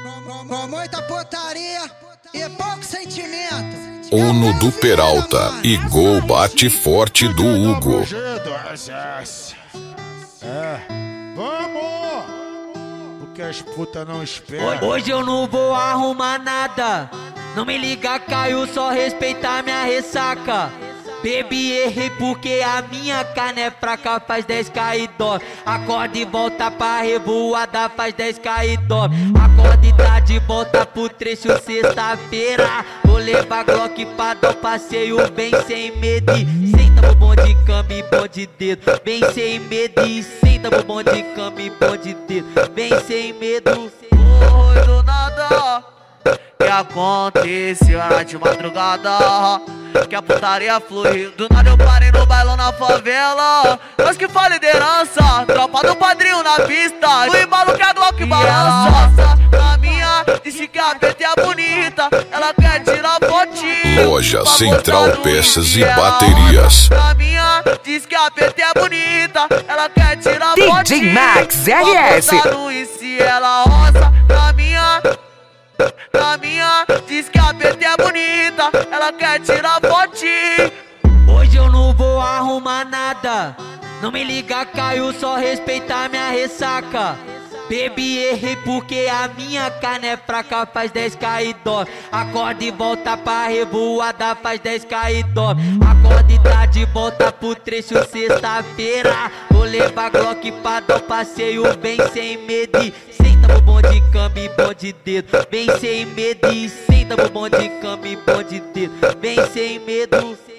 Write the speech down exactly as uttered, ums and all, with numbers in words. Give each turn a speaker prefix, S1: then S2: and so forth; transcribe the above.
S1: Com muita putaria e pouco sentimento.
S2: Uno do Peralta e gol bate forte do Hugo.
S3: É, vamos! Porque as putas não esperam.
S4: Hoje eu não vou arrumar nada. Não me liga, Caio, só respeitar minha ressaca. Bebi, errei porque a minha carne é fraca. Faz dez k e dó. Acorda e volta pra revoada. Faz dez k e dó. Acorda e tá de volta pro trecho sexta-feira. Vou levar Glock pra dar um passeio bem sem medo. E senta no bom de cama e bom de dedo. Bem sem medo. E senta no bom de cama e bom de dedo. Bem sem medo.
S5: Foi do nada que aconteceu na de madrugada, que a putaria flui. Do nada eu parei no bailão na favela. Mas que foi liderança, tropa do padrinho na pista. No embalo que a Glock balança. Na minha, disse que a P T é bonita. Ela quer tirar fotinho.
S2: Loja Central Peças e Baterias.
S5: Na minha, diz que a P T é bonita. Ela quer tirar fotinho.
S6: D J Max R S.
S5: E se ela roça, na minha, na minha, diz que a P T é bonita, ela quer tirar fotinho.
S4: Hoje eu não vou arrumar nada. Não me liga, Caio, só respeitar minha ressaca. Bebi, errei porque a minha carne é fraca. Faz dez k e dó. Acorda e volta pra revoada. Faz dez k e dó. Acorda e tá de volta pro trecho sexta-feira. Vou levar Glock pra dar um passeio bem sem medo. E senta no bom de cama e bom de dedo. Bem sem medo. E senta no bom de cama e bom de dedo. Bem sem medo.